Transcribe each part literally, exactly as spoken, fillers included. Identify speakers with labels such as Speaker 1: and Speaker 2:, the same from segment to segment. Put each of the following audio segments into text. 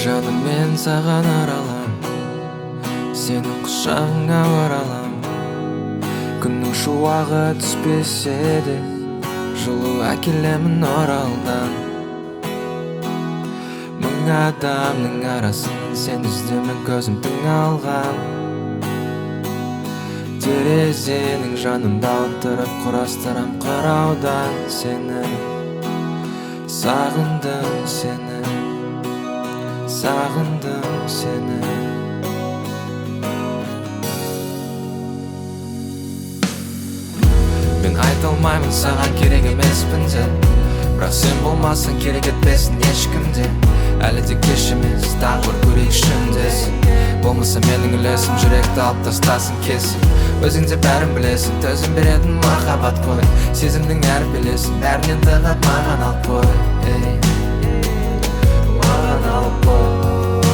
Speaker 1: Жаным, мен саған аралам, сенің құшағыңа оралам. Күннің шуағы түспесе де, жылу әкелемін оралдан. Мың адамның арасынан сен іздемен көзімдің алған. Терезенің жанында отырып құрастырам қараудан сені. Сағындым сені, сағындым сені. Мен айта алмаймын саған керек емеспін де, бірақ сен болмасаң керек етпесін ешкімде. Әлі де кеш емес, тағы бір көрейік шындесін. Болмаса менің үлесім, жүректі алып тастасын кесіп. Өзің де бәрін білесің, төзім беретін махаббат қой. Сезімнің әр белесін, бәрінен тығып маған алып қой. Маған алып қой.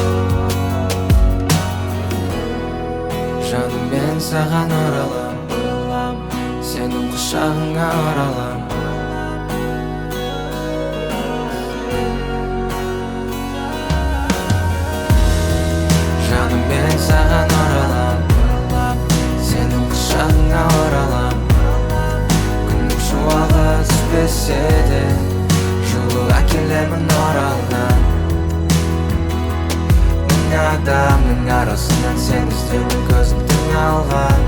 Speaker 1: Жаным, мен саған оралам, сенің құшағыңа оралам. Жаным, мен саған оралам, сенің құшағыңа оралам. Күннің шуағы түспесе де, жылу әкелемін оралдан. Мың адамның арасынан сен іздеуін көзімдің алған.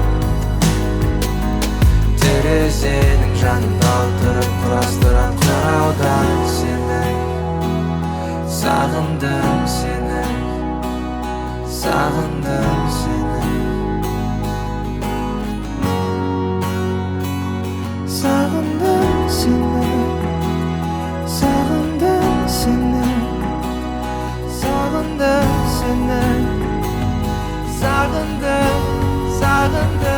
Speaker 1: Терезенің жанында отырып құрастырам қараудан сені. Сағындым сені, сағындым сені. Сағындым сені, сағындым сені. Сағындым сені, сағындым, сағындым.